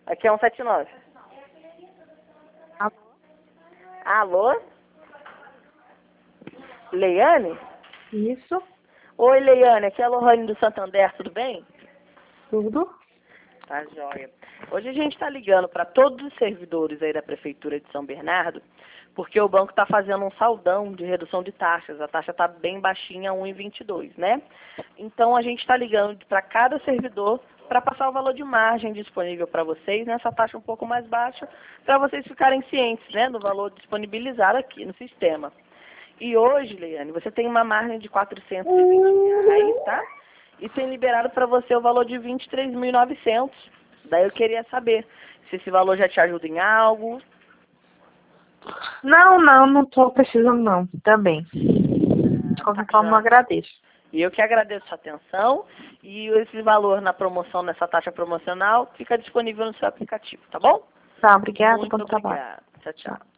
Aqui é 179. Alô? Alô? Leiane? Isso, Oi, Leiane, aqui é a Lohane do Santander, tudo bem? tudo. Tá joia. Hoje a gente está ligando para todos os servidores aí da Prefeitura de São Bernardo, porque o banco está fazendo um saldão de redução de taxas. A taxa está bem baixinha, 1,22, né? Então a gente está ligando para cada servidor para passar o valor de margem disponível para vocês, nessa taxa um pouco mais baixa, para vocês ficarem cientes, né, do valor disponibilizado aqui no sistema. E hoje, Leiane, você tem uma margem de R$ 420, tá? E tem liberado para você o valor de 23.900. Daí eu queria saber se esse valor já te ajuda em algo. Não tô precisando não, também. De qualquer forma, eu Já. agradeço. E eu que agradeço a sua atenção. E esse valor na promoção, nessa taxa promocional, fica disponível no seu aplicativo, tá bom? Tá, obrigada, Muito bom trabalho. obrigada. Tchau, tchau.